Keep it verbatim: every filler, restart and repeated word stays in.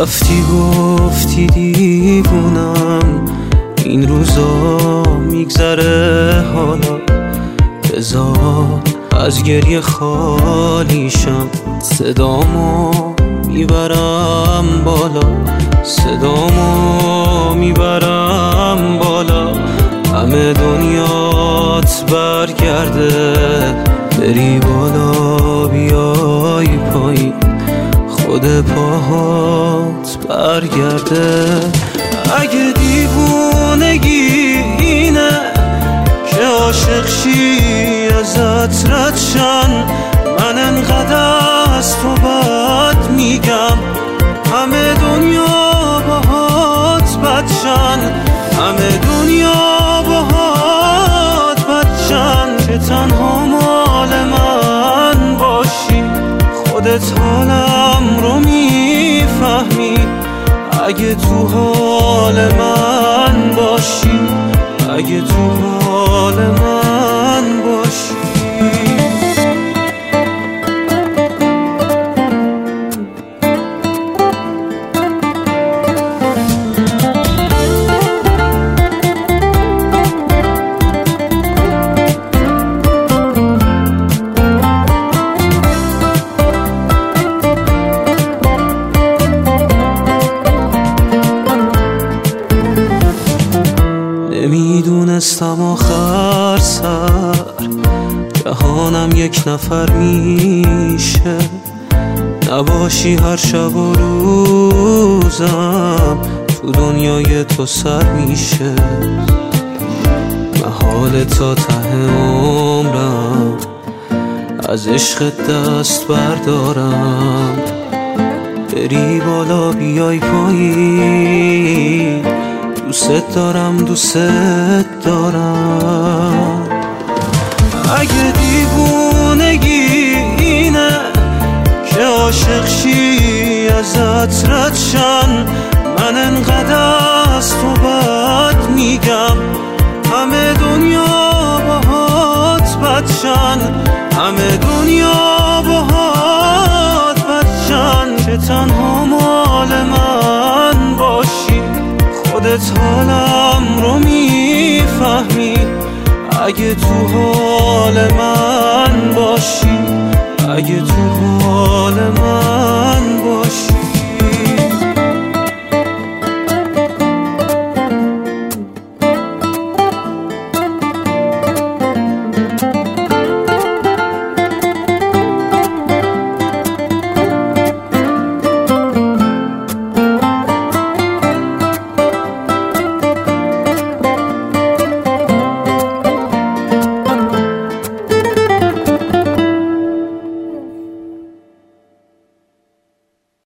رفتی گفتی دیوونم، این روزا میگذره حالا، بذار از گریه خالیشم، صدامو میبرم بالا، صدامو میبرم بالا. همه دنیات برگرده، بری بالا بیای پایین، خود پاهات برگرده. اگه دیوونگی اینه که عاشق شی ازت رد شن، من انقدر از تو بد میگم، همه دنیا باهات بدشن، همه دنیا باهات بدشن، که تنها مال من باشی، خودت حالم رو میفهمی، اگه تو حال من باشی، اگه تو حال من باشی. نمیدونستم آخر سر جهانم یک نفر میشه، نباشی هر شب و روزم تو دنیای تو سر میشه. محال تا ته عمرم از عشق دست بردارم، بری بالا بیای پایین، دوست دارم دوست دارم. اگه دیوونگی اینه که عاشق شی ازت رد شن، من انقدر از تو بد میگم، همه دنیا باهات بدشن، همه دنیا باهات بدشن، که تنها مال من باشی، خودت حالم رو میفهمی، اگه تو حال من باشی، اگه تو حال من